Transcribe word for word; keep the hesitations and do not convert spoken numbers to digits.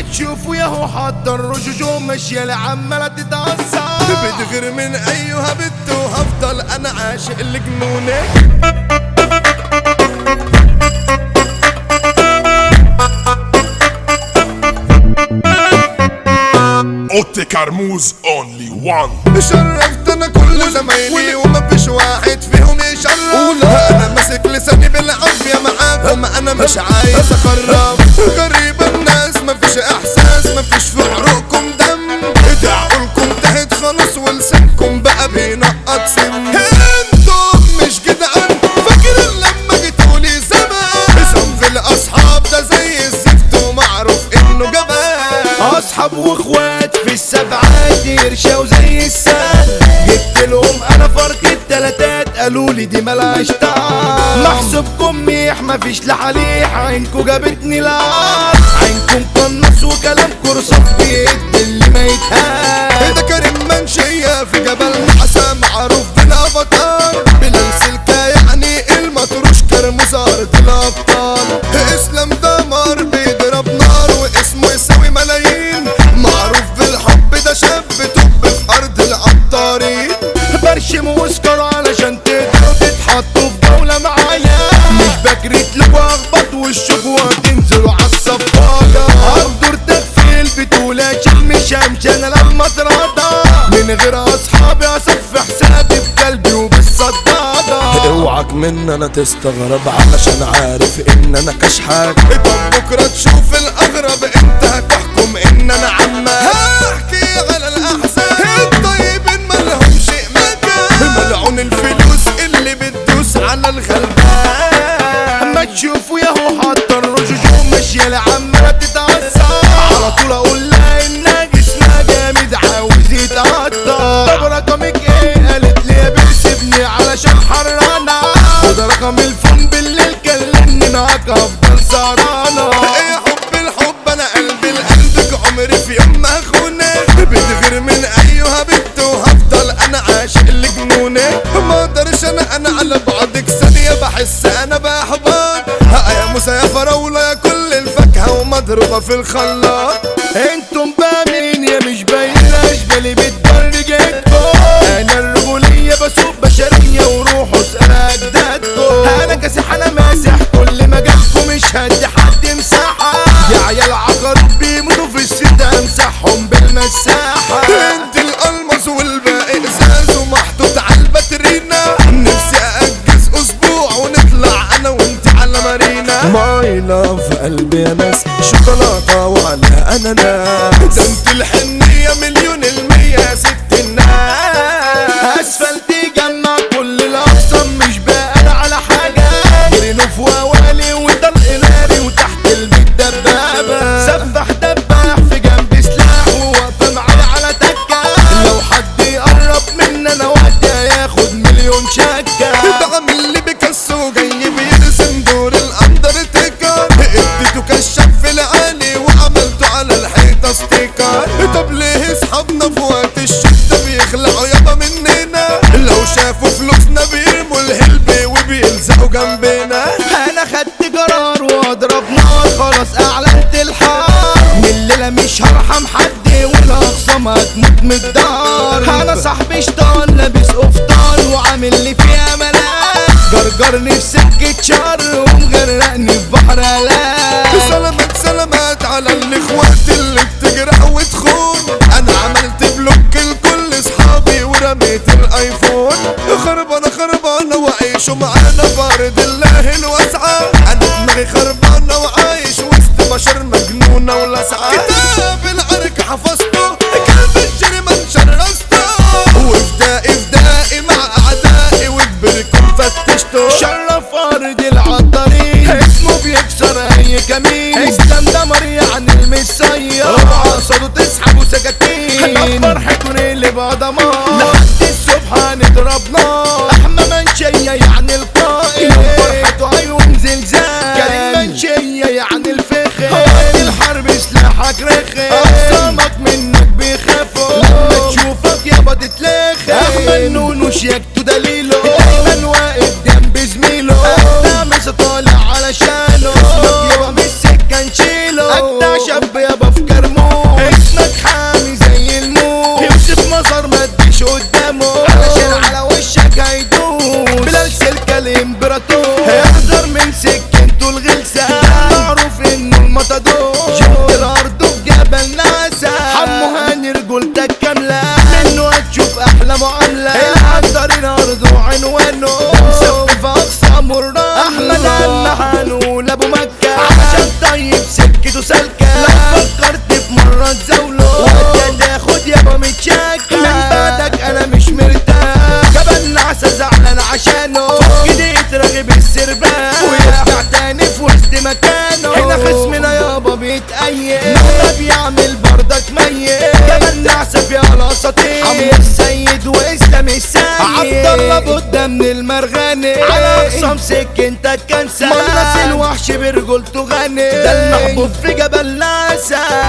ما تشوفوا ياهو حاضر رجوجو ماشية لعمالة تتأثر. بتغير من ايها بنت وهفضل انا عاشق لجنونك. اوتي كرموز اونلي وان. شرفت انا كل زمايلي ومفيش واحد فيهم يشرف. انا ماسك لساني بالعافية معاكم انا مش عايز اخرب. قريب الناس مفيش احساس مفيش في عروقكم دم. عقولكم تهت خلاص ولسانكم بقى بينقط سم. انتم مش جدعان فاكر لما جيتولي زمان. صنف الاصحاب ده زي الزفت ومعروف انه جبان. اصحاب واخوات في السبعات يرشاو زي الساد. جبت لهم انا فرق التلاتات قالوا لي دي ملهاش طعم. محسوبكم ميح مفيش لحليح عينكو جابتني العار. عينكم قنص وكلامكو رصاص بيد اللي ما يتهان. ده كريم منشية في جبل نحسة معروف بالافاتار. بلال سلكة يعني المطروش كرموز ارض الابطال. اسلام دمار بيضرب نار واسمه يساوي ملايين. معروف بالحب ده شاب توب في ارض العطارين. برشم واسكر علشان تقدروا تتحطوا في جولة معايا. مش بكريت لكوا اخبط والشكوى تنزلوا عالصفاجة. هقدر تغفيل بتولى شم شمش انا لما اتراضى. من غير اصحابي اصفي حسابي بقلبي وبالصدادة. اوعك من انا تستغرب علشان عارف ان انا كشحات. طب بكرة تشوف الاغرب انت هتحكم ان انا عمال. هحكي على الاحزان الطيبين مالهمش مكان. ملعون الفلوس اللي بتدوس على الغلبان. ما تشوفوا ياهو حاضر رجوجو ماشية لعمالة تتأثر. على طول اقول لها انها جسمها جامد عاوز يتقطع. طب رقمك ايه قالت لي يا بيسيبني علشان حرانة. وده رقم الفون بالليل كلمني معاك افضل سهرانة. ايه حب الحب انا قلبي لقلبك عمري في يوم ما اخونك. بتغير من ايها بنت وهفضل انا عاشق لجنونك. ما اقدرش انا انا على بعضك ثانية بحس انا بحبك. يا موسى يا فراولة يا كل الفاكهة ومضروبة في الخلاط. انتم بامين يا مش باين اشبالي بتدرجتكم. انا الرجولية بسوق بشرية وروحوا اسأل اجدادكم. انا كاسح انا ماسح كل مجالكم مش هدي حد مساحة. يا عيال عقارب بيموتوا في الستة امسحهم بالمساحة. انت الالماس والباقي ازاز ومحطوط على الباترينا. نفسي اجز اسبوع ونطلع انا وانت على مارينا. ماي لاف قلبي يا ناس شوكولاتة وعلى اناناس. ده انت الحنية مليون المية يا ست الناس. اسفلت جمع كل الاقسام مش باقي على حاجة. جرينوف ووالي وطلق ناري وتحت البيت دبابة. سفح دباح في جنب سلاح وواقفة معايا على تكة. لو حد يقرب مني انا وقتي هياخد مليون شكة. ده عامل لي بيكاسو جاي بيرسم دور الاندرتيكر. اديته كشاف في العالي وعملته على الحيطة ستيكر. طب ليه اصحابنا في وقت الشدة بيخلعوا يابا مننا. لو شافوا فلوسنا بيرموا الهلب وبيلزقوا جنبنا. انا خدت قرار واضرب نار خلاص اعلنت الحار. من الليلة مش هرحم حد والاخصام هتموت من الدار. انا صاحبي شطان لابس قفطان وعامل لي فيها ملاك. جرجرني في سكة شر ومغرقني في بحر هلاك. سلامات سلامات على الاخوات اللي بتجرح وتخون. انا عملت بلوك لكل اصحابي ورميت الايفون. خربانه خربانه وعيشوا معانا بارد الله الواسعه. انا دماغي خربانه وعايش وسط بشر مجنونه ولاسعه. كتاب العرك حفظته كلب الجريمه شرسته. وفدائي فدائي مع اعدائي وكبركم فتشته. شرف ارض العطارين اسمه بيكسر اي كمين. اسلام دمر يعني المسير. اوعى صوته تسحبوا سكاكين. فرحتكم اللي بقى دمار لحد الصبح هنضرب نار. احمى منشية يعني القائد. فرحته عيون زلزال. كريم منشية يعني الفخر. وقت الحرب سلاحك رخي. اقسامك من ده بيعمل بردك ميت جبل نعسف يا الاساطير عمرو السيد واسلام السيد عبد الله بودة من المرغني على اقسام سكنتك كان سهل مناس الوحش برجولته غني ده المحبوب في جبل ناسا